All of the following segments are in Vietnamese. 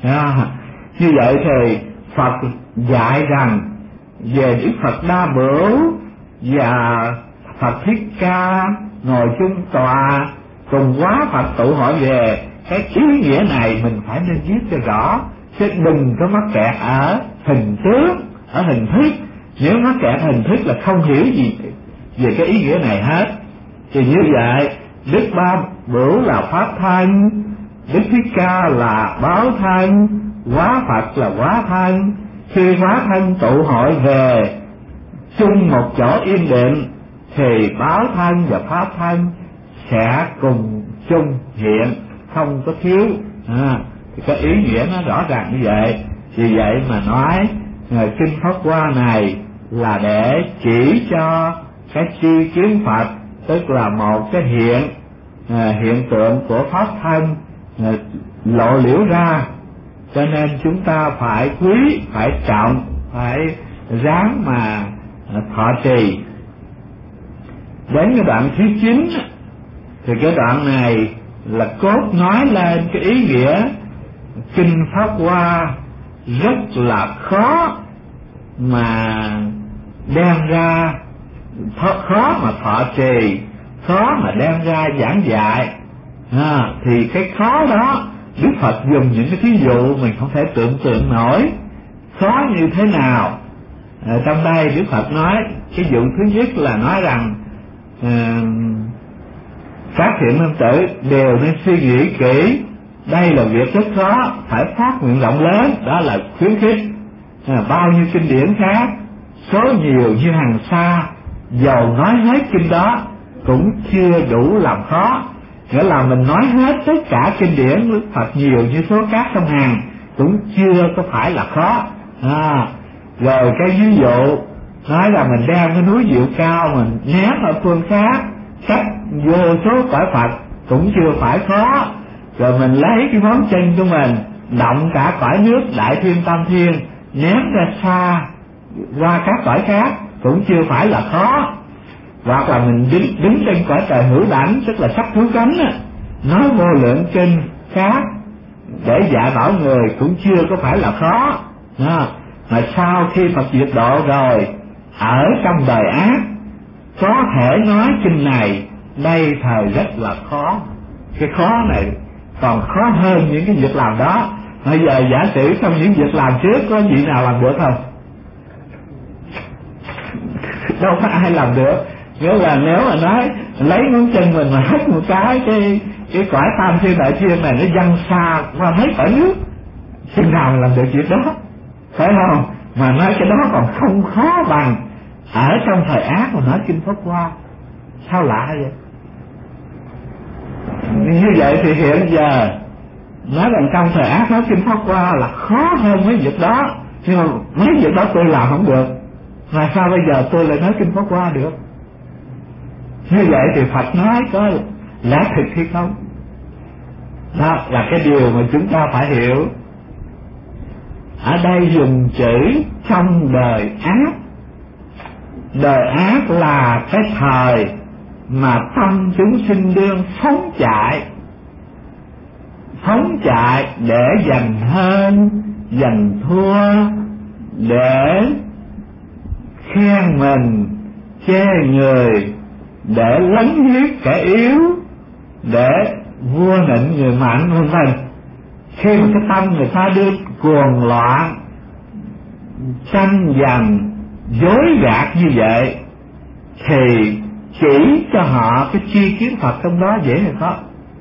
Như vậy thì Phật dạy rằng về Đức Phật Đa Bửu và Phật Thích Ca ngồi chung tòa cùng hóa Phật tụ hội về, cái ý nghĩa này mình phải nên viết cho rõ, chứ đừng có mắc kẹt ở hình tướng, ở hình thức. Nếu mắc kẹt hình thức là không hiểu gì về cái ý nghĩa này hết. Thì như vậy Đức Ba Bửu là pháp thân, Đức Thích Ca là báo thân, hóa Phật là hóa thân. Khi hóa thân tụ hội về chung một chỗ yên định thì báo thân và pháp thân sẽ cùng chung hiện, không có thiếu. Thì cái ý nghĩa nó rõ ràng như vậy. Vì vậy mà nói kinh Pháp Hoa này là để chỉ cho cái chi kiến Phật, tức là một cái hiện tượng của pháp thân lộ liễu ra. Cho nên chúng ta phải quý, phải trọng, phải ráng mà thọ trì. Đến cái đoạn thứ 9 thì cái đoạn này là cốt nói lên cái ý nghĩa kinh Pháp Hoa rất là khó mà đem ra, khó mà thọ trì, khó mà đem ra giảng dạy. Thì cái khó đó Đức Phật dùng những cái thí dụ mình không thể tưởng tượng nổi khó như thế nào. Trong đây Đức Phật nói cái dụ thứ nhất là nói rằng các thiện nam tử đều nên suy nghĩ kỹ, đây là việc rất khó, phải phát nguyện rộng lớn. Đó là khuyến khích. Bao nhiêu kinh điển khác, số nhiều như hàng xa, dầu nói hết kinh đó cũng chưa đủ làm khó. Nghĩa là mình nói hết tất cả kinh điển Đức Phật nhiều như số cát trong hàng cũng chưa có phải là khó. Rồi cái ví dụ nói là mình đem cái núi Diệu Cao mình ném ở phương khác, cách vô số cõi Phật cũng chưa phải khó. Rồi mình lấy cái ngón chân của mình động cả cõi nước Đại Thiên Tam Thiên ném ra xa qua các cõi khác cũng chưa phải là khó. Hoặc là mình đứng trên cõi trời hữu đảnh, tức là sắp cứu cánh, nói vô lượng kinh khác để dạy bảo người cũng chưa có phải là khó. Mà sau khi Phật diệt độ rồi, ở trong đời ác có thể nói kinh này, đây thời rất là khó. Cái khó này còn khó hơn những cái việc làm đó. Bây giờ giả sử trong những việc làm trước có vị nào làm được không? Đâu có ai làm được. Nghĩa là nếu mà nói lấy ngón chân mình mà hất một cái cõi Tam Thiên Đại Thiên này nó văng xa qua mấy cõi nước, chừng nào làm được việc đó, phải không? Mà nói cái đó còn không khó bằng ở trong thời ác mà nói kinh Pháp Hoa. Sao lạ vậy? Như vậy thì hiện giờ nói rằng trong thời ác nói kinh Pháp Hoa là khó hơn mấy việc đó, nhưng mà mấy việc đó tôi làm không được, mà sao bây giờ tôi lại nói kinh Pháp Hoa được? Như vậy thì Phật nói có lẽ thực hay không? Đó là cái điều mà chúng ta phải hiểu. Ở đây dùng chữ trong đời ác. Đời ác là cái thời mà tâm chúng sinh đương phóng chạy để giành hơn, giành thua, để khen mình, chê người, để lấn hiếp kẻ yếu, để vua nịnh người mạnh, vân vân. Khi mà cái tâm người ta đưa cuồng loạn, tranh giành, dối gạt như vậy, thì chỉ cho họ cái tri kiến Phật trong đó dễ hay khó.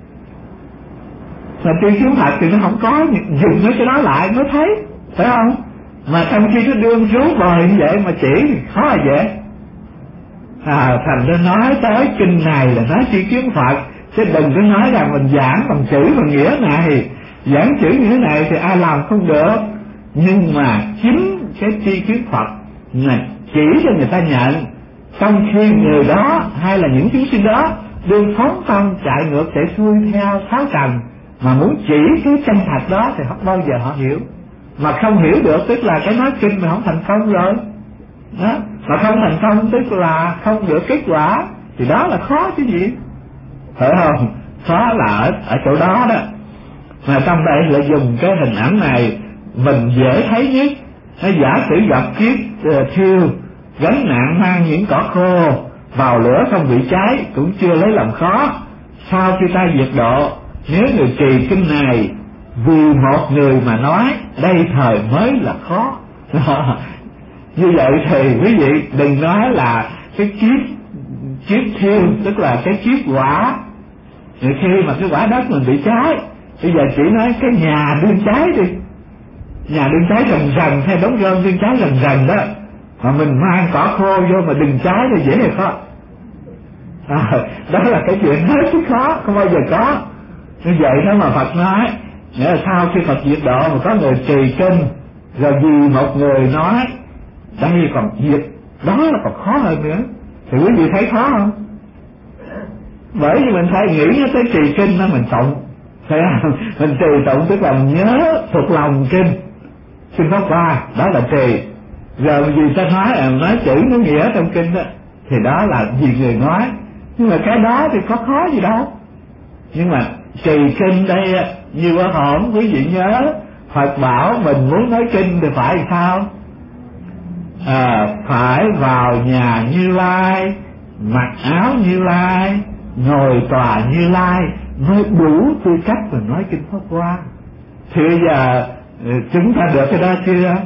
Mà tri kiến Phật thì nó không có, dùng mấy cái đó lại mới thấy, phải không? Mà trong khi nó đương rú bời như vậy mà chỉ thì khó là dễ. Thành ra nói tới kinh này là nói tri kiến Phật, chứ đừng có nói rằng mình giảng bằng chữ bằng nghĩa này. Giảng chữ như thế này thì ai làm không được. Nhưng mà chính cái tri kiến Phật là chỉ cho người ta nhận, trong khi người đó hay là những chúng sinh đó đương phóng tâm chạy ngược chạy xuôi theo sáu trần, mà muốn chỉ cái chân thật đó thì không bao giờ họ hiểu. Mà không hiểu được tức là cái nói kinh mà không thành công rồi đó. Mà không thành công tức là không được kết quả, thì đó là khó chứ gì, phải không? Khó là ở chỗ đó đó. Mà trong đây lại dùng cái hình ảnh này mình dễ thấy nhất. Nó giả sử gặp kiếp thiêu gánh nặng mang những cỏ khô vào lửa không bị cháy cũng chưa lấy làm khó. Sau khi ta diệt độ, nếu người trì kinh này vì một người mà nói, đây thời mới là khó. Như vậy thì quý vị đừng nói là cái kiếp thiêu, tức là cái kiếp quả. Khi mà cái quả đất mình bị cháy, bây giờ chỉ nói cái nhà đương cháy đi, nhà đương cháy rần rần hay đống rơm đương cháy rần rần đó, mà mình mang cỏ khô vô mà đừng cháy thì dễ hay khó. Đó là cái chuyện hết sức khó, không bao giờ có. Như vậy đó mà Phật nói, nghĩa là sau khi Phật diệt độ mà có người trì kinh, rồi vì một người nói, đây còn diệt, đó là còn khó hơn nữa. Thì quý vị thấy khó không? Bởi vì mình phải nghĩ tới trì kinh đó mình tụng, thấy không? Mình trì tụng tức là mình nhớ thuộc lòng kinh Pháp Hoa, đó là trì. Rồi vì ta nói chữ nó nghĩa trong kinh đó, thì đó là vì người nói. Nhưng mà cái đó thì có khó gì đâu. Nhưng mà trì kinh đây, như ở hổm quý vị nhớ, Phật bảo mình muốn nói kinh thì phải sao? Phải vào nhà Như Lai, mặc áo Như Lai, ngồi tòa Như Lai mới đủ tư cách mình nói kinh Pháp Hoa. Thì bây giờ chúng ta được cái đó chưa?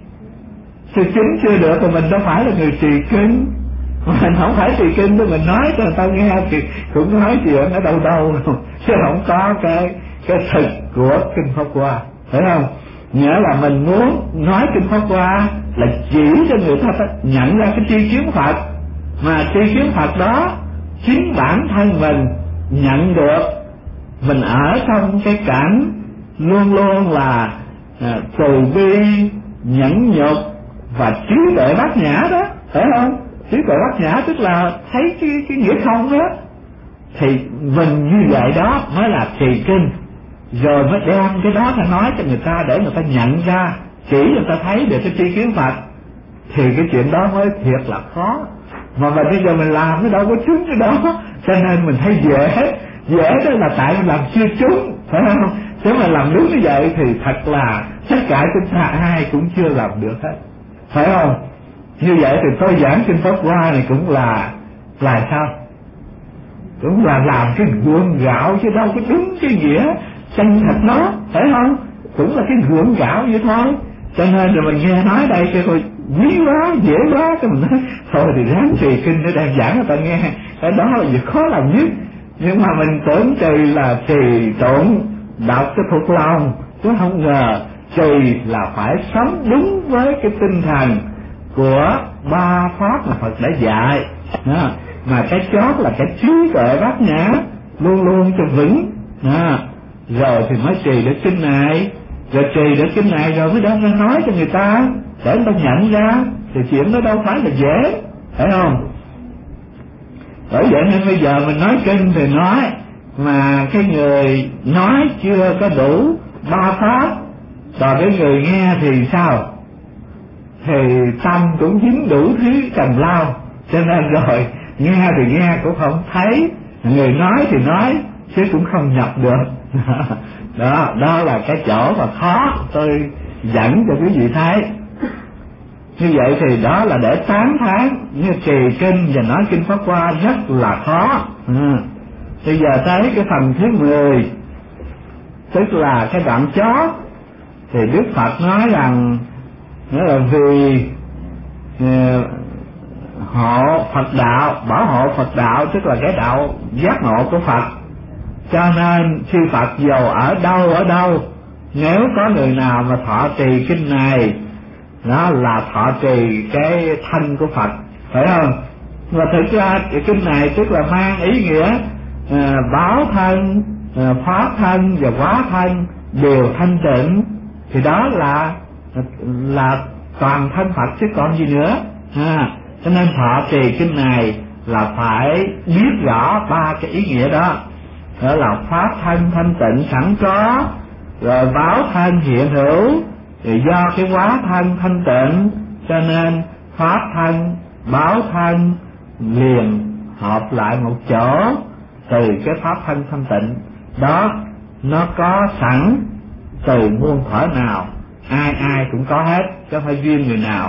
Thì chứng chưa được thì mình đâu phải là người trì kinh. Mình không phải trì kinh thì mình nói cho người ta nghe thì cũng nói chuyện ở đâu đâu, chứ không có cái thực của kinh Pháp Hoa, phải không? Nghĩa là mình muốn nói kinh Pháp Hoa là chỉ cho người ta phải nhận ra cái tri kiến Phật, mà tri kiến Phật đó chính bản thân mình nhận được. Mình ở trong cái cảnh luôn luôn là từ bi, nhẫn nhục và trí tuệ bát nhã đó, phải không? Trí tuệ bát nhã tức là thấy cái nghĩa không đó. Thì mình như vậy đó mới là trì kinh, rồi mới đem cái đó ta nói cho người ta để người ta nhận ra, chỉ người ta thấy được cái tri kiến Phật, thì cái chuyện đó mới thiệt là khó. Mà bây giờ mình làm cái đâu có trúng cái đó, cho nên mình thấy dễ đó là tại mình làm chưa trúng, phải không? Nếu mà làm đúng như vậy thì thật là tất cả chúng ta ai cũng chưa làm được hết, phải không? Như vậy thì tôi giảng kinh Pháp Hoa này cũng là sao? Cũng là làm cái gượng gạo chứ đâu có đúng cái nghĩa chân thật nó, phải không? Cũng là cái gượng gạo vậy thôi. Cho nên là mình nghe nói đây cái thôi quý quá, dễ quá, cái mình nói thôi thì ráng trì kinh để đang giảng người ta nghe. Cái đó là việc khó làm nhất. Nhưng mà mình tưởng trì là trì tụng đọc cái thuộc lòng, chứ không ngờ trì là phải sống đúng với cái tinh thần của ba pháp mà Phật đã dạy. Mà cái chót là cái trí tuệ bát nhã luôn luôn cho vững. Rồi thì mới trì được kinh này, rồi trì được kinh này rồi mới đem ra nói cho người ta để người ta nhận ra. Thì chuyện đó đâu phải là dễ, phải không? Bởi vậy nên bây giờ mình nói kinh thì nói, mà cái người nói chưa có đủ ba pháp, còn cái người nghe thì sao? Thì tâm cũng dính đủ thứ trầm lao, cho nên rồi nghe thì nghe cũng không thấy, người nói thì nói chứ cũng không nhập được. Đó là cái chỗ mà khó tôi dẫn cho quý vị thấy. Như vậy thì đó là để tán thán, như trì kinh và nói kinh Pháp Hoa rất là khó. Bây giờ tới cái phần thứ 10, tức là cái đoạn chót, thì Đức Phật nói rằng nghĩa là vì hộ Phật đạo, bảo hộ Phật đạo, tức là cái đạo giác ngộ của Phật. Cho nên khi Phật dầu ở đâu, nếu có người nào mà thọ trì kinh này, đó là thọ trì cái thân của Phật, phải không? Mà thực ra cái kinh này tức là mang ý nghĩa báo thân, pháp thân và hóa thân đều thanh tịnh, thì đó là toàn thân Phật chứ còn gì nữa. Cho nên thọ trì kinh này là phải biết rõ ba cái ý nghĩa đó. Đó là pháp thân thanh tịnh sẵn có, rồi báo thân hiện hữu, thì do cái hóa thân thanh tịnh cho nên pháp thân, báo thân liền hợp lại một chỗ từ cái pháp thân thanh tịnh. Đó nó có sẵn từ muôn thuở nào, ai ai cũng có hết, chứ không phải riêng người nào.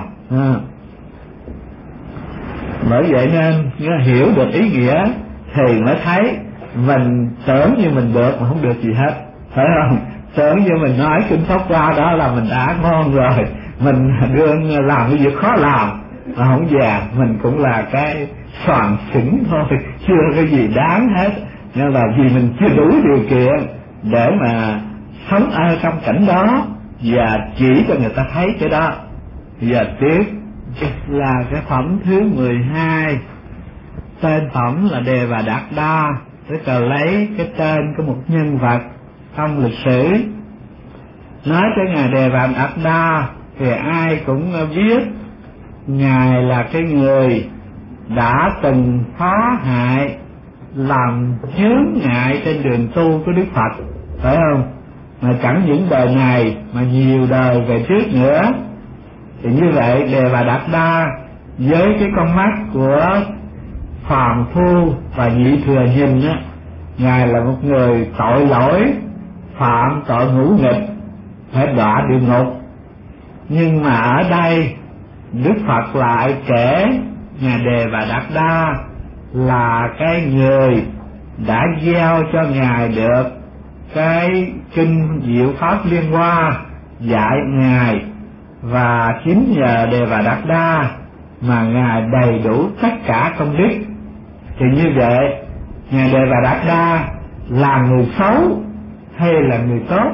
Bởi vậy nên hiểu được ý nghĩa thì mới thấy mình tưởng như mình được mà không được gì hết, phải không? Tưởng như mình nói kinh Pháp Hoa đó là mình đã ngon rồi, mình đương làm cái việc khó làm mà không già, mình cũng là cái soàn xỉn thôi, chưa cái gì đáng hết. Nhưng là vì mình chưa đủ điều kiện để mà sống ở trong cảnh đó và chỉ cho người ta thấy cái đó. Giờ tiếp là cái phẩm thứ 12, tên phẩm là Đề Bà Đạt Đa, tức là lấy cái tên của một nhân vật trong lịch sử. Nói tới ngài Đề Bà Đạt Đa thì ai cũng biết ngài là cái người đã từng phá hại, làm chướng ngại trên đường tu của Đức Phật, phải không? Mà chẳng những đời này mà nhiều đời về trước nữa. Thì như vậy Đề Bà Đạt Đa với cái con mắt của phàm phu và nhị thừa nhìn á, ngài là một người tội lỗi, phạm tội ngũ nghịch, phải đọa địa ngục. Nhưng mà ở đây Đức Phật lại kể ngài Đề Bà Đạt Đa là cái người đã gieo cho ngài được cái kinh Diệu Pháp Liên Hoa dạy ngài, và chính nhờ Đề Bà Đạt Đa mà ngài đầy đủ tất cả công đức. Thì như vậy ngài Đề Bà Đạt Đa là người xấu hay là người tốt,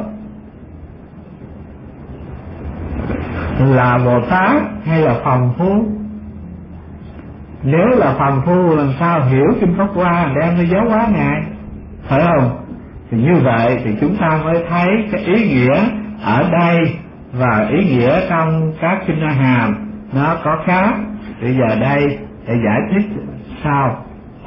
là Bồ Tát hay là phàm phu? Nếu là phàm phu làm sao hiểu kinh Pháp Hoa đem nó giáo hóa ngài, phải không? Thì như vậy thì chúng ta mới thấy cái ý nghĩa ở đây và ý nghĩa trong các kinh A Hàm nó có khác. Bây giờ đây để giải thích sau.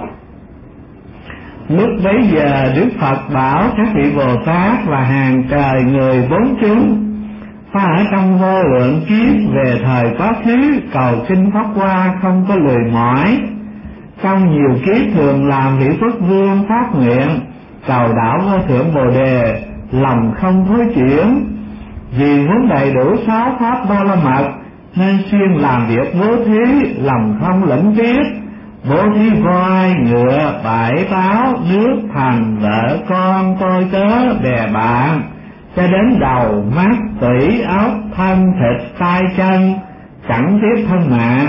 Lúc bấy giờ Đức Phật bảo các vị Bồ Tát và hàng trời người bốn chúng: ta ở trong vô lượng kiếp về thời quá khứ cầu kinh Pháp Hoa không có lười mỏi. Trong nhiều kiếp thường làm vị Phất Vương phát nguyện cầu đạo vô thượng Bồ Đề, lòng không thối chuyển. Vì muốn đầy đủ 6 pháp ba la mật nên xuyên làm việc bố thí, lòng không lẫn biết. Bố thí voi, ngựa, bãi báo, nước, thành, vợ, con, tôi tớ, bè bạn, cho đến đầu, mắt, tủy, óc, thân, thịt, tay, chân, chẳng tiếc thân mạng.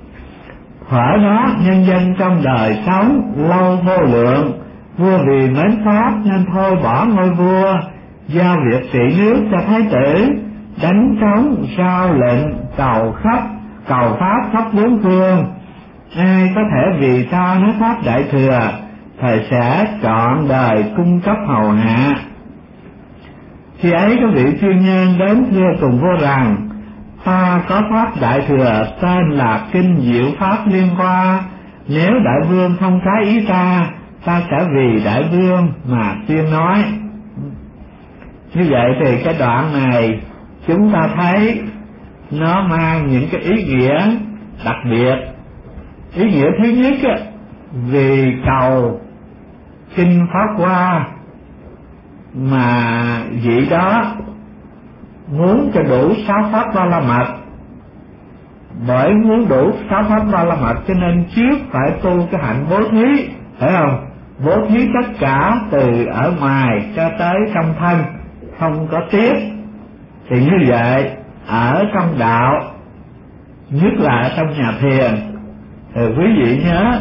Thuở đó nhân dân trong đời sống lâu vô lượng, vua vì mến pháp nên thôi bỏ ngôi vua, giao việc trị nước cho thái tử, đánh trống sao lệnh cầu pháp khắp bốn phương. Ai có thể vì ta nói pháp đại thừa, thời sẽ chọn đời cung cấp hầu hạ. Khi ấy có vị chuyên nhân đến thưa cùng vua rằng: ta có pháp đại thừa tên là kinh Diệu Pháp Liên Hoa, nếu đại vương không trái ý ta sẽ vì đại vương mà tuyên nói. Như vậy thì cái đoạn này chúng ta thấy nó mang những cái ý nghĩa đặc biệt. Ý nghĩa thứ nhất á, vì cầu kinh Pháp Hoa mà vị đó muốn cho đủ 6 pháp ba la mật. Bởi muốn đủ 6 pháp ba la mật cho nên trước phải tu cái hạnh bố thí, phải không? Bố thí tất cả từ ở ngoài cho tới trong thân, không có tiếc. Thì như vậy ở trong đạo, nhất là ở trong nhà thiền, thì quý vị nhớ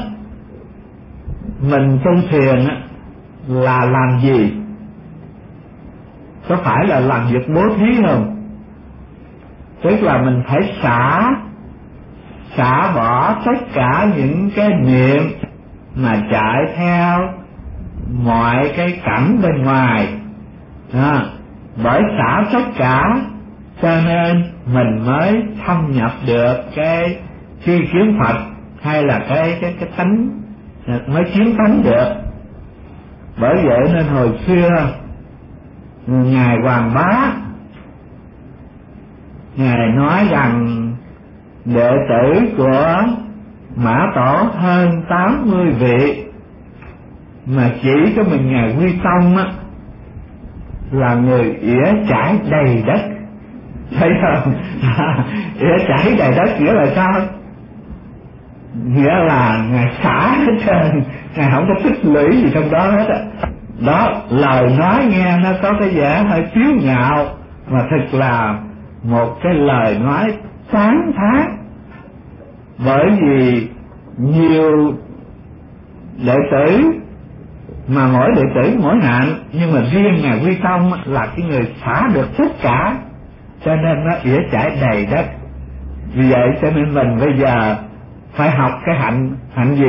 mình tu thiền là làm gì? Có phải là làm việc bố thí không? Tức là mình phải xả bỏ tất cả những cái niệm mà chạy theo mọi cái cảnh bên ngoài. Bởi xả tất cả cho nên mình mới thâm nhập được cái tri kiến Phật, hay là cái tánh, mới chiến tánh được. Bởi vậy nên hồi xưa ngài Hoàng Bá, ngài nói rằng đệ tử của Mã Tổ hơn 80 vị, mà chỉ có mình ngài Quy Tông á là người ỉa trải đầy đất, thấy không? Ỉa trải đầy đất nghĩa là sao? Nghĩa là Ngài xả hết trơn, Ngài không có tích lũy gì trong đó hết á. Đó, lời nói nghe nó có cái vẻ hơi kiêu ngạo, mà thực là một cái lời nói sáng thác. Bởi vì nhiều đệ tử, mà mỗi đệ tử mỗi hạnh, nhưng mà riêng Ngài Quy Tông là cái người xả được tất cả, cho nên nó ỉa trải đầy đất. Vì vậy cho nên mình bây giờ phải học cái hạnh gì?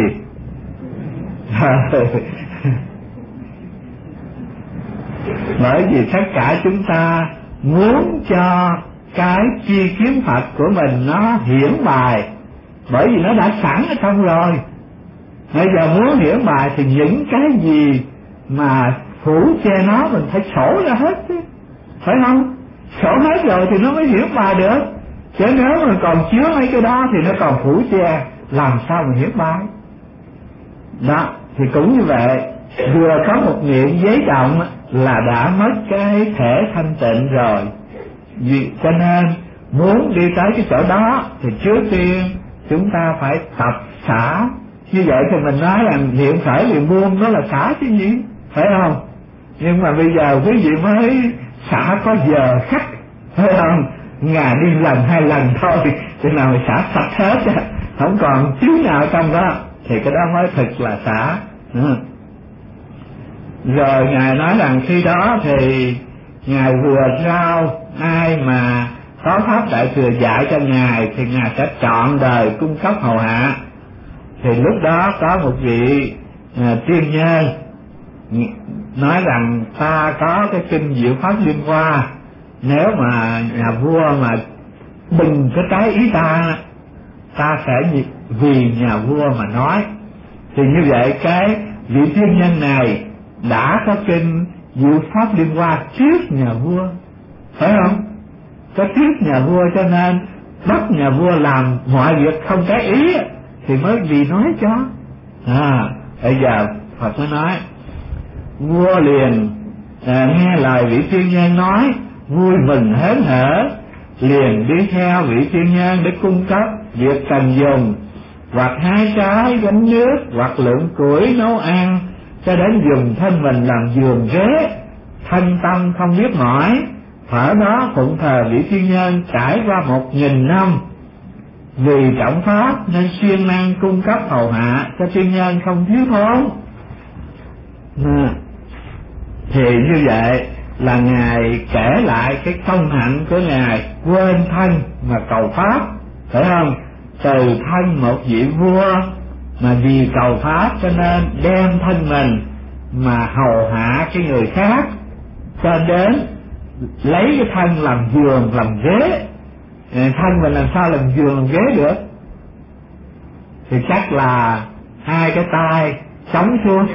Bởi vì tất cả chúng ta muốn cho cái chi kiến Phật của mình nó hiển bài, bởi vì nó đã sẵn ở trong rồi. Bây giờ muốn hiển bài thì những cái gì mà phủ che nó mình phải sổ ra hết chứ, phải không? Sổ hết rồi thì nó mới hiển bài được. Chứ nếu mà còn chứa mấy cái đó thì nó còn phủ che, làm sao mà hiển bài? Đó, thì cũng như vậy, vừa có một niệm giấy động là đã mất cái thể thanh tịnh rồi. Vì cho nên muốn đi tới cái chỗ đó thì trước tiên chúng ta phải tập xả. Như vậy thì mình nói là niệm khởi liền buông, đó là xả chứ gì, phải không? Nhưng mà bây giờ quý vị mới xả có giờ khắc, phải không? Ngày đi lần 2 lần thôi, cho nào mà xả sạch hết, không còn chiếu nào trong đó, thì cái đó mới thực là xả. Rồi Ngài nói rằng khi đó thì Ngài vừa giao ai mà có pháp đại thừa dạy cho Ngài thì Ngài sẽ trọn đời cung cấp hầu hạ. Thì lúc đó có một vị tiên nhân nói rằng ta có cái kinh Diệu Pháp Liên Hoa, nếu mà nhà vua mà bừng cái trái ý ta sẽ vì nhà vua mà nói. Thì như vậy cái vị tiên nhân này đã có kinh Diệu Pháp Liên Hoa trước nhà vua, phải không? Có trước nhà vua cho nên bắt nhà vua làm mọi việc không trái ý thì mới vì nói cho. Bây giờ Phật mới nói, vua liền nghe lời vị tiên nhân nói, vui mừng hớn hở, liền đi theo vị tiên nhân để cung cấp việc cần dùng, hoặc hái trái gánh nước, hoặc lượm củi nấu ăn, cho đến dùng thân mình làm giường ghế, thanh tâm không biết mỏi. Ở đó phụng thờ vị tiên nhân trải qua 1000 năm. Vì trọng pháp nên siêng năng cung cấp hầu hạ cho tiên nhân không thiếu thốn. Thì như vậy là Ngài kể lại cái công hạnh của Ngài quên thân mà cầu pháp, phải không? Từ thân một vị vua mà vì cầu pháp cho nên đem thân mình mà hầu hạ cái người khác, cho đến lấy cái thân làm giường làm ghế. Thân mình làm sao làm giường làm ghế được? Thì chắc là 2 cái tay chống xuống,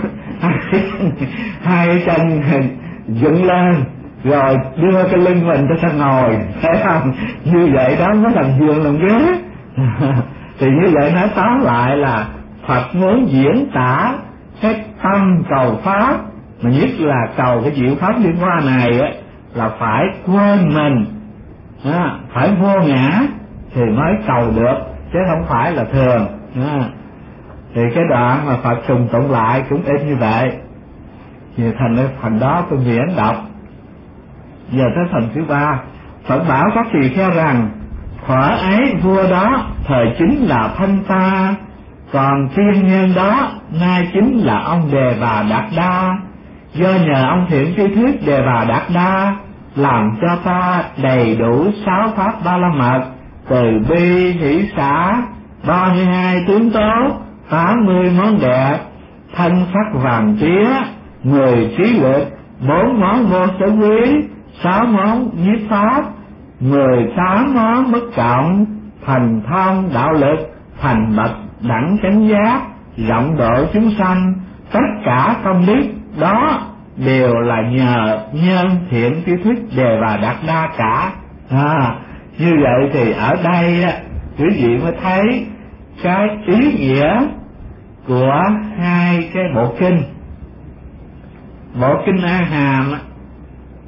2 cái chân dựng lên, rồi đưa cái lưng mình cho sang ngồi, thấy không? Như vậy đó mới làm giường làm ghế. Thì như vậy nói tóm lại là Phật muốn diễn tả cái tâm cầu pháp, mà nhất là cầu cái Diệu Pháp Liên Hoa này á, là phải quên mình, phải vô ngã thì mới cầu được, chứ không phải là thường. Thì cái đoạn mà Phật trùng tụng lại cũng ít như vậy. Thì thành cái phần đó tôi diễn đọc. Giờ tới phần thứ 3, Phật bảo các tỳ kheo rằng thuở ấy vua đó thời chính là Thanh Ta, còn tiên nhân đó nay chính là ông Đề Bà Đạt Đa. Do nhờ ông thiện tri thức Đề Bà Đạt Đa làm cho ta đầy đủ 6 pháp ba la mật, từ bi hỷ xả, 32 tướng tốt, 80 món đẹp, thân sắc vàng tía, 10 trí lực, 4 món vô sở quý, 6 món nhiếp pháp, 18 món bất cộng, thành thông đạo lực, thành bậc đẳng chánh giác, rộng độ chúng sanh. Tất cả công đức đó đều là nhờ nhân thiện tri thức Đề Bà Đạt Đa cả. Như vậy thì ở đây quý vị mới thấy cái ý nghĩa của 2 cái bộ kinh. Bộ kinh A Hàm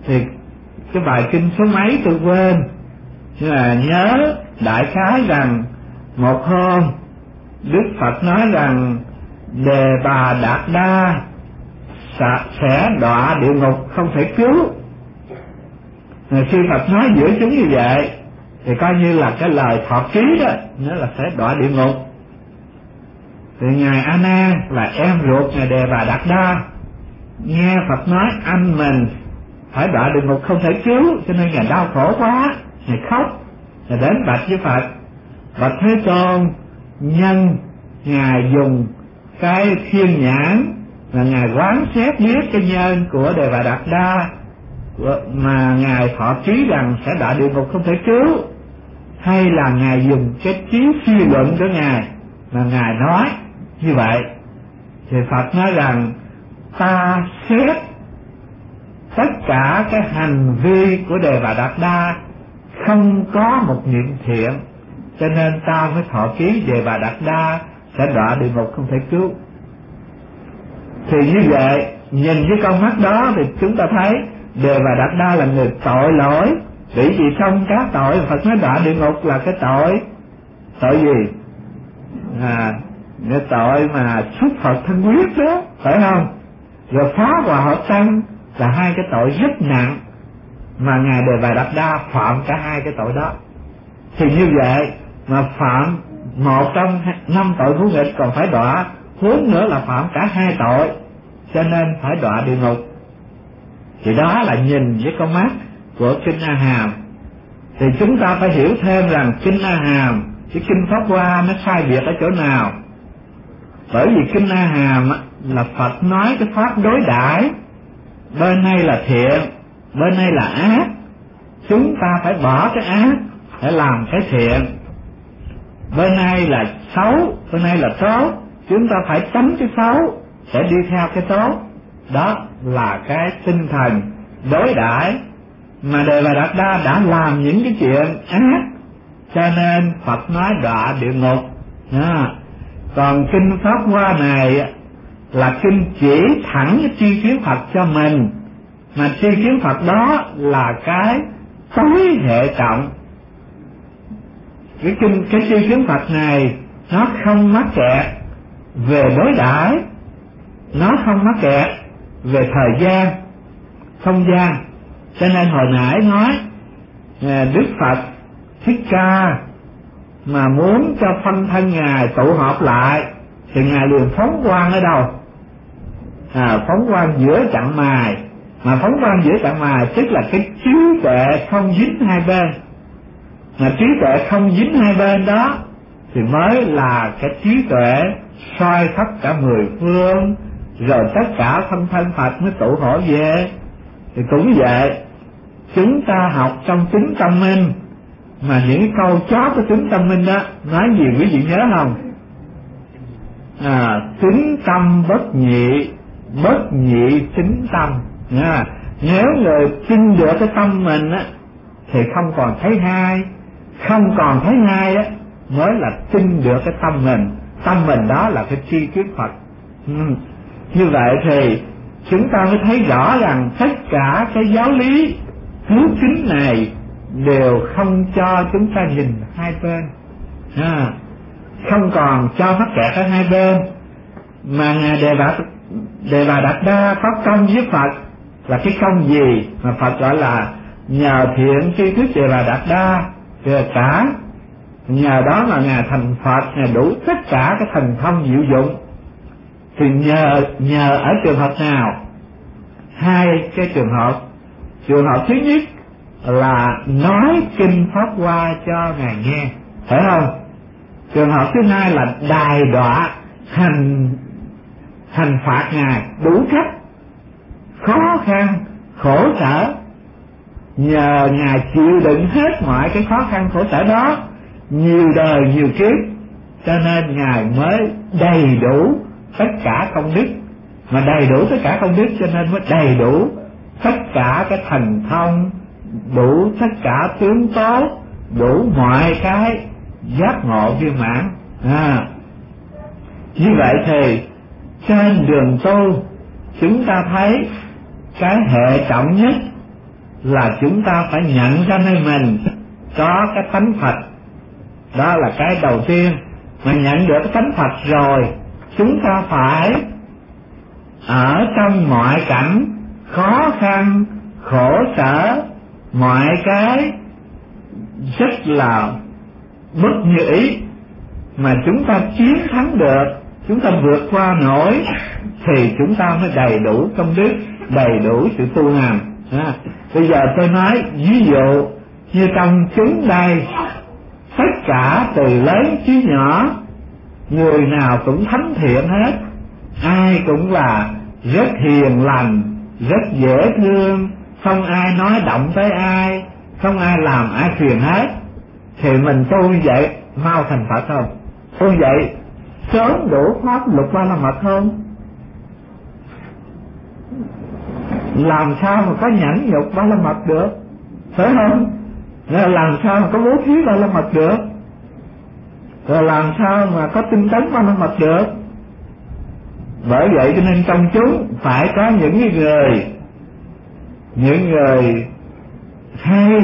Thì cái bài kinh số mấy tôi quên, nhưng mà nhớ đại khái rằng một hôm Đức Phật nói rằng Đề Bà Đạt Đa sẽ đọa địa ngục không thể cứu. Rồi khi Phật nói giữa chúng như vậy thì coi như là cái lời thọ ký đó, nghĩa là sẽ đọa địa ngục. Thì ngài A Nan là em ruột ngài Đề Bà Đạt Đa, nghe Phật nói anh mình phải đọa địa ngục không thể cứu, cho nên ngài đau khổ quá, ngài khóc, ngài đến bạch với Phật: Bạch Thế Tôn, nhân ngài dùng cái thiên nhãn là ngài quán xét biết cái nhân của Đề Bà Đạt Đa mà ngài thọ ký rằng sẽ đọa địa ngục không thể cứu, hay là ngài dùng cái trí suy luận của ngài mà ngài nói như vậy? Thì Phật nói rằng ta xét tất cả cái hành vi của Đề Bà Đạt Đa không có một niệm thiện, cho nên ta mới thọ ký Đề Bà Đạt Đa sẽ đọa địa ngục không thể cứu. Thì như vậy, nhìn với con mắt đó thì chúng ta thấy Đề Bà Đạt Đa là người tội lỗi, bởi vì trong các tội Phật nói đọa địa ngục là cái tội gì? Cái tội mà xuất Phật thân huyết đó, phải không? Rồi phá hòa hợp tăng là hai cái tội rất nặng, mà ngài Đề Bà Đạt Đa phạm cả hai cái tội đó. Thì như vậy mà phạm một trong 5 tội ngũ nghịch còn phải đọa, huống nữa là phạm cả hai tội, cho nên phải đọa địa ngục. Thì đó là nhìn với con mắt của kinh A Hàm. Thì chúng ta phải hiểu thêm rằng kinh A Hàm cái kinh Pháp Hoa nó sai biệt ở chỗ nào. Bởi vì kinh A Hàm là Phật nói cái pháp đối đãi, bên này là thiện, bên này là ác, chúng ta phải bỏ cái ác để làm cái thiện. Bên này là xấu, bên này là tốt, chúng ta phải tránh cái xấu để đi theo cái tốt. Đó là cái tinh thần đối đãi mà Đề Bà Đạt Đa đã làm những cái chuyện ác, cho nên Phật nói đọa địa ngục. Còn kinh Pháp Hoa này là kinh chỉ thẳng cái tri kiến Phật cho mình, mà tri kiến Phật đó là cái tối hệ trọng. Cái tri kiến Phật này nó không mắc kẹt về đối đãi, nó không mắc kẹt về thời gian, không gian. Cho nên hồi nãy nói Đức Phật Thích Ca mà muốn cho phân thân ngài tụ họp lại thì ngài liền phóng quang ở đâu? Phóng quang giữa chặng mài. Mà phóng quang giữa chặng mài tức là cái trí tuệ không dính hai bên. Mà trí tuệ không dính hai bên đó thì mới là cái trí tuệ soi khắp cả 10 phương, rồi tất cả phân thân Phật mới tụ hội về. Thì cũng vậy, chúng ta học trong tính tâm minh, mà những cái câu chót của tính tâm minh đó nói gì quý vị nhớ không? Tính tâm bất nhị tính tâm. Nếu người tin được cái tâm mình á thì không còn thấy hai, không còn thấy hai á mới là tin được cái tâm mình. Tâm mình đó là cái tri kiến Phật. Như vậy thì chúng ta mới thấy rõ rằng tất cả cái giáo lý cứu kính này đều không cho chúng ta nhìn hai bên, không còn cho mắc kẹt ở hai bên. Mà ngài Đề Bà Đạt Đa có công với Phật là cái công gì mà Phật gọi là nhờ thiện tri thức Đề Bà Đạt Đa, cả nhờ đó mà ngài thành Phật, ngài đủ tất cả cái thần thông diệu dụng. Thì nhờ ở trường hợp nào? Hai cái trường hợp. Trường hợp thứ nhất là nói kinh Pháp Hoa cho ngài nghe, phải không? Trường hợp thứ hai là đài đọa hành phạt ngài đủ cách, khó khăn, khổ sở. Nhờ ngài chịu đựng hết mọi cái khó khăn khổ sở đó nhiều đời nhiều kiếp, cho nên ngài mới đầy đủ tất cả công đức. Mà đầy đủ tất cả công đức cho nên mới đầy đủ tất cả cái thần thông, đủ tất cả tướng tốt, đủ mọi cái giác ngộ viên mãn. Như vậy thì trên đường tu chúng ta thấy cái hệ trọng nhất là chúng ta phải nhận ra nơi mình có cái tánh Phật. Đó là cái đầu tiên. Mà nhận được cái tánh Phật rồi, chúng ta phải ở trong mọi cảnh khó khăn, khổ sở, mọi cái rất là bất như ý mà chúng ta chiến thắng được, chúng ta vượt qua nổi, thì chúng ta mới đầy đủ công đức, đầy đủ sự tu hành. Bây giờ tôi nói ví dụ như trong chúng đây, tất cả từ lớn chí nhỏ, người nào cũng thánh thiện hết, ai cũng là rất hiền lành, rất dễ thương, không ai nói động tới ai, không ai làm ai phiền hết. Thì mình tu như vậy mau thành Phật không? Tu vậy sớm đủ pháp lục ba la mật không? Làm sao mà có nhẫn nhục ba la mật được, phải không? Làm sao mà có bố thí ba la mật được, rồi làm sao mà có tinh tấn ba la mật được? Bởi vậy cho nên trong chúng phải có những người hay,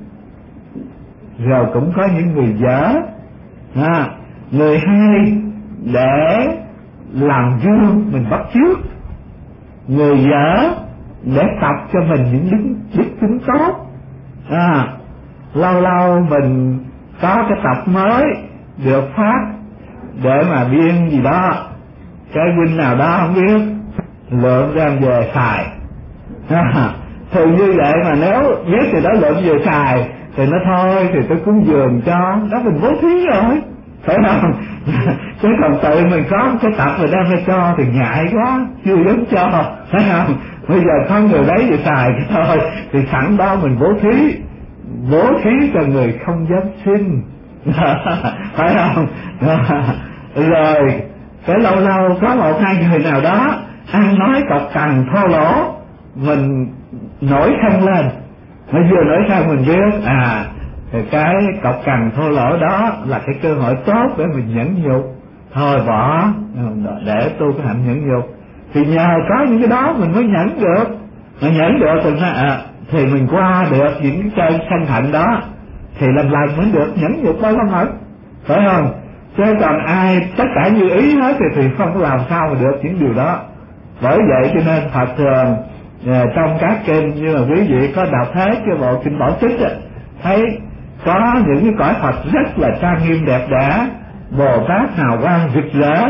rồi cũng có những người dở. Người hay để làm gương mình bắt chước, người dở để tập cho mình những đức tính tốt. Lâu lâu mình có cái tập mới được phát để mà biên gì đó, cái huynh nào đó không biết lượm ra về xài. Thì như vậy mà nếu biết thì đó lượm về xài thì nó thôi thì tôi cúng dường cho, đó mình bố thí rồi, phải không? Chứ còn tự mình có cái tập rồi đem ra cho thì ngại quá, chưa dám cho, phải không? Bây giờ có người đấy về xài thì thôi, thì sẵn đó mình bố thí cho người không dám xin. Phải không? Rồi cái lâu lâu có một hai người nào đó ăn nói cọc cằn thô lỗ, mình nổi khăn lên, nó vừa nổi khăn mình biết thì cái cọc cằn thô lỗ đó là cái cơ hội tốt để mình nhẫn nhục, thôi bỏ để tu cái hạnh nhẫn nhục. Thì nhờ có những cái đó mình mới nhẫn được, mà nhẫn được thì mình qua được những cái cơn sân hận đó, thì lần mới được nhẫn nhục ba la mật, phải không? Chứ còn ai tất cả như ý hết thì không làm sao mà được những điều đó. Bởi vậy cho nên Phật thường trong các kinh, như là quý vị có đọc hết cái bộ kinh Bảo Tích thấy có những cái cõi Phật rất là trang nghiêm đẹp đẽ, Bồ Tát hào quang rực rỡ.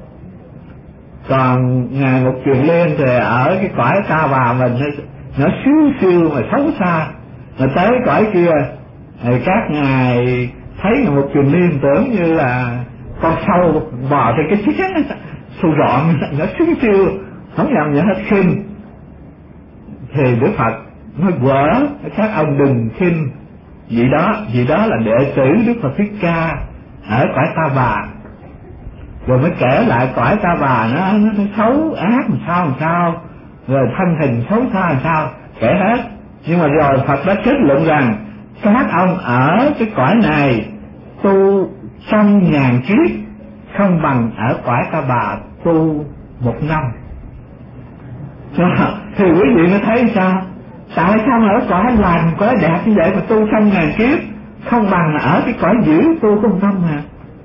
Còn Ngài Ngục Kiền Liên thì ở cái cõi Ta Bà mình nó siêu mà xấu xa, mà tới cõi kia thì các ngài thấy Ngục Kiền Liên tưởng như là con sâu bò trên cái chén sâu rọn, nó siêu không làm gì hết, khinh. Thì Đức Phật nói quở, các ông đừng khinh vị đó là đệ tử Đức Phật Thích Ca ở cõi Ta Bà. Rồi mới kể lại cõi Ta Bà nó xấu ác làm sao, rồi thân hình xấu xa làm sao, kể hết. Nhưng mà rồi Phật đã kết luận rằng các ông ở cái cõi này tu 100.000 kiếp không bằng ở cõi Ta Bà tu 1 năm. Thì quý vị mới thấy sao? Tại sao mà ở cõi lành, cõi đẹp như vậy mà tu 100.000 kiếp không bằng ở cái cõi dữ tu có 1 năm hả?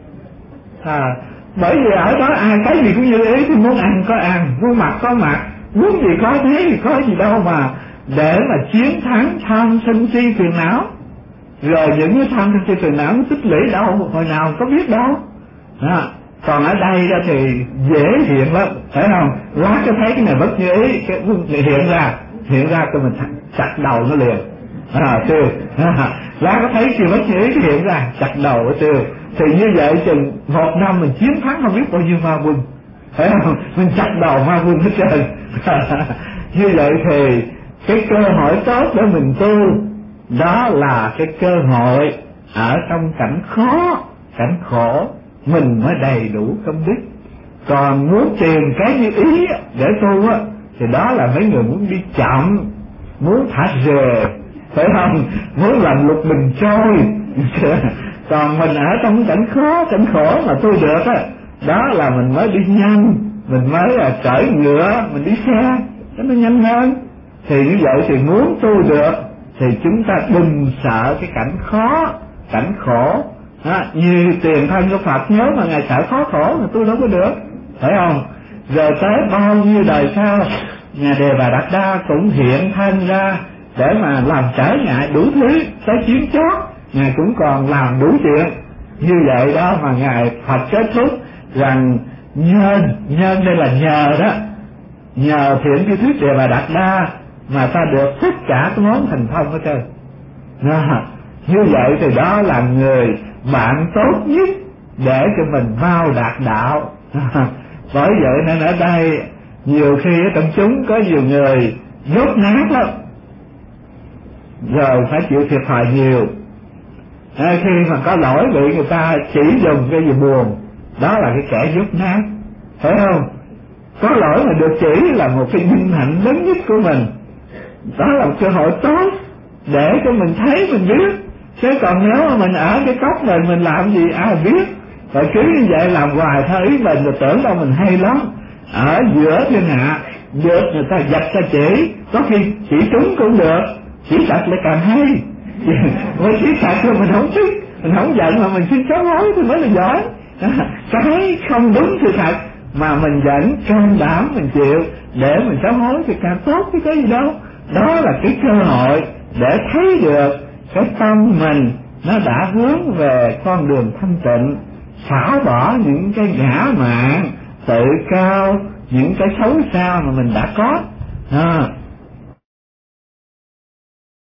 Bởi vì ở đó ai cái gì cũng như ý, thì muốn ăn có ăn, muốn mặc có mặc, muốn gì có thế thì có gì đâu mà để mà chiến thắng tham sân si phiền não. Rồi những cái tham sân si phiền não nó tích lũy đâu, hồi nào có biết đâu. Còn ở đây ra thì dễ hiện lắm, phải không? Lát cái thấy cái này bất như ý, cái hiện ra cho mình chặt đầu nó liền, tiêu. Lát có thấy kia bất như ý cái hiện ra chặt đầu nó tiêu. Thì như vậy chừng 1 năm mình chiến thắng không biết bao nhiêu ma quân, phải không? Mình chặt đầu ma quân hết trơn. Như vậy thì cái cơ hội tốt để mình tu, đó là cái cơ hội ở trong cảnh khó, cảnh khổ mình mới đầy đủ công đức. Còn muốn tìm cái như ý để tu thì đó là mấy người muốn đi chậm, muốn thả rề, phải không? Muốn làm lục bình trôi. Còn mình ở trong cảnh khó, cảnh khổ mà tu được đó là mình mới đi nhanh, mình mới là cởi ngựa, mình đi xe, nó nhanh hơn. Thì như vậy thì muốn tu được thì chúng ta đừng sợ cái cảnh khó, cảnh khổ. Như tiền thân của Phật, nhớ mà Ngài sợ khó khổ mà tôi đâu có được, phải không? Rồi tới bao nhiêu đời sau, nhà Đề Bà Đạt Đa cũng hiện thân ra để mà làm trở ngại đủ thứ. Tới chuyến chót Ngài cũng còn làm đủ chuyện. Như vậy đó mà Ngài Phật kết thúc rằng nhân đây là nhờ đó, nhờ thiện tri thức Đề Bà Đạt Đa mà ta được tất cả cái món thành thông hết trơn. Như vậy thì đó là người bạn tốt nhất để cho mình mau đạt đạo. Bởi vậy nên ở đây nhiều khi ở trong chúng có nhiều người dốt nát lắm, rồi phải chịu thiệt thòi nhiều. Khi mà có lỗi bị người ta chỉ dùng cái gì buồn, đó là cái kẻ dốt nát, phải không? Có lỗi mà được chỉ là một cái vinh hạnh lớn nhất của mình, đó là một cơ hội tốt để cho mình thấy, mình biết. Chứ còn nếu mà mình ở cái cốc này mình làm gì ai biết, rồi cứ như vậy làm hoài theo ý mình, rồi tưởng đâu mình hay lắm. Ở giữa thiên hạ được người ta dập ta chỉ, có khi chỉ trúng cũng được, chỉ thật lại càng hay. Mới chỉ thật là mình không thích, mình không giận mà mình xin sám hối thì mới là giỏi. Cái không đúng sự thật mà mình vẫn can đảm mình chịu để mình sám hối thì càng tốt chứ có gì đâu. Đó là cái cơ hội để thấy được cái tâm mình nó đã hướng về con đường thanh tịnh, xả bỏ những cái ngã mạn, tự cao, những cái xấu xa mà mình đã có.